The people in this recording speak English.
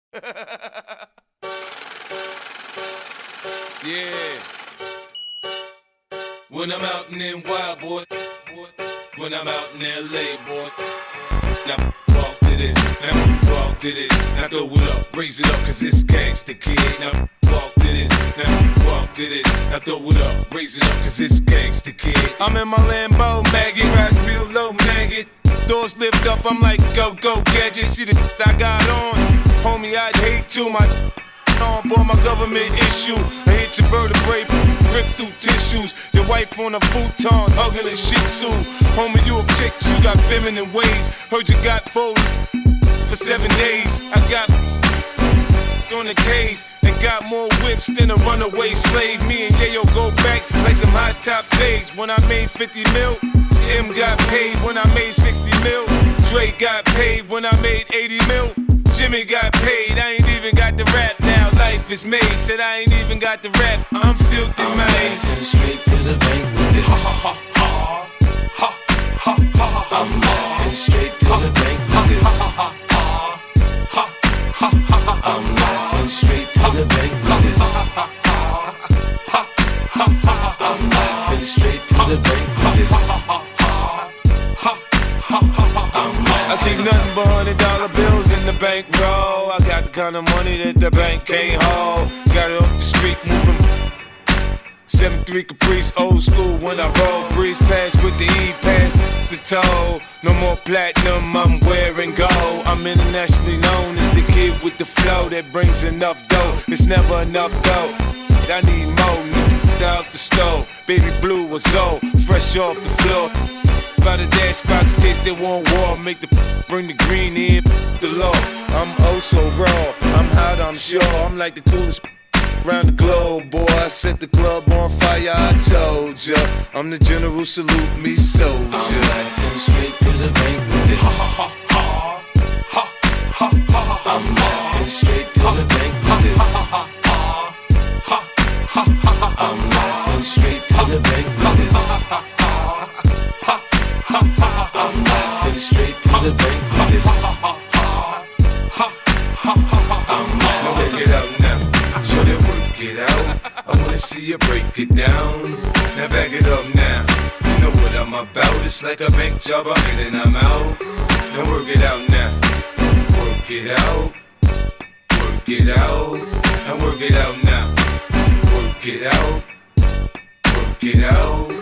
Yeah. When I'm out in NY, boy. When I'm out in LA, boy. Now walk to this, now walk to this. Now throw it up, raise it up, cause it's gangsta, kid. Now walk to this, now walk to this. Now throw it up, raise it up, cause it's gangsta, kid. I'm in my Lambo, maggot, ride real low, maggot. Doors lift up, I'm like, go, go, gadget. See the I got on, homie, I'd hate to. My on board, my government issue. I hit your vertebrae, rip through tissues. Your wife on a futon, hugging a shih tzu. Homie, you a chick, you got feminine ways. Heard you got folded for 7 days. I got on the case and got more whips than a runaway slave. Me and Yayo go back like some high top fades. When I made 50 mil, M got paid. When I made 60 mil, Dre got paid. When I made 80 mil, Jimmy got paid. I ain't even got the rap now. Life is made. Said I ain't even got the rap. I'm filthy, man. Laughing straight to the bank with this. I'm laughing straight to the bank with this. I'm laughing straight to the bank with this. I'm laughing straight to the bank with this. I think nothing but $100 bills in the bankroll. I got the kind of money that the bank can't hold. Got it off the street moving. 7-3 Caprice, old school when I roll. Breeze pass with the E-pass, the toe. No more platinum, I'm wearing gold. I'm internationally known as the kid with the flow that brings enough dough. It's never enough dough. I need more, need out the stove. Baby blue was old, fresh off the floor. By the dash box, case they want war. Make the bring the green in, the law. I'm oh so raw, I'm hot, I'm sure. I'm like the coolest around the globe, boy. I set the club on fire, I told ya. I'm the general, salute me, soldier. I'm laughing straight to the bank with this. I'm laughing straight to the bank with this. I'm laughing straight to the bank with this. I'm laughing straight to the bank with this. I'm laughing. Work it out now, show them work it out. I wanna see you break it down. Now back it up now. You know what I'm about. It's like a bank job, I'm in and I'm out. Now work it out now. Work it out. Work it out. Now work it out now. Work it out. Work it out.